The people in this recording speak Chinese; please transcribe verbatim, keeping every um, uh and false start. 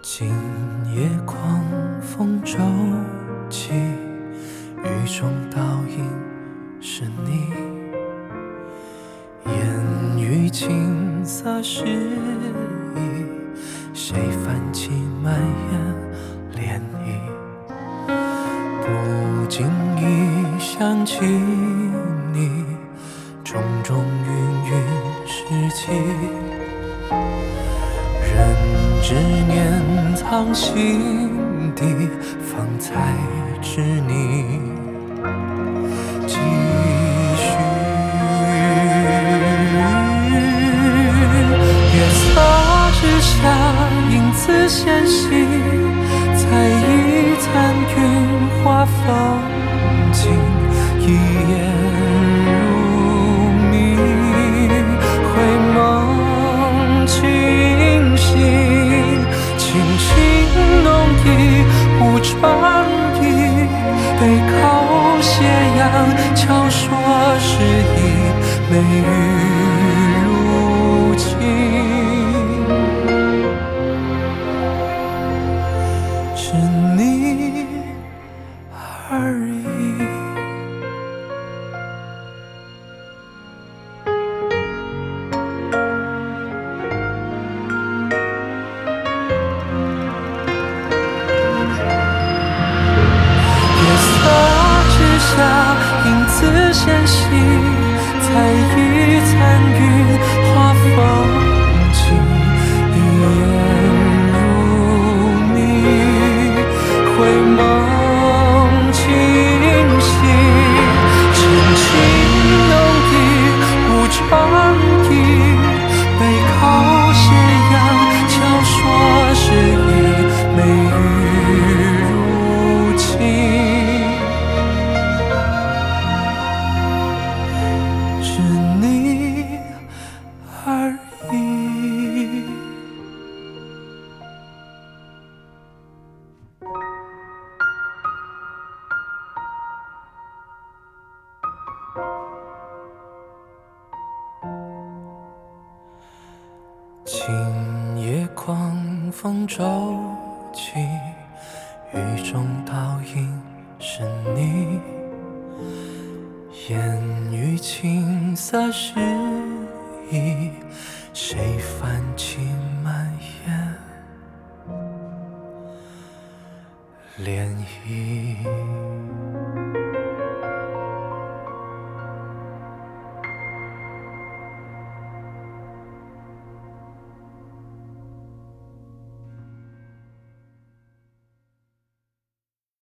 今夜狂风骤起，雨中倒影是你，烟雨青涩诗意，谁泛起蔓延涟漪，不经意想起你，种种芸芸事迹，人之年藏心底，方才知你继续。月色之下，影子纤细，才一残云化风景，一眼如谜，回梦清醒，清新浓意无传意，背靠斜阳悄说诗意，美玉如镜，是你而已。影子纤细，才一残云化风景，一眼如谜，回梦清醒，深情浓意无传意，背靠斜阳悄说诗意，美玉如镜，是你而已。今夜狂风骤起，雨中倒影是你，烟雨青涩诗意，谁泛起蔓延涟漪。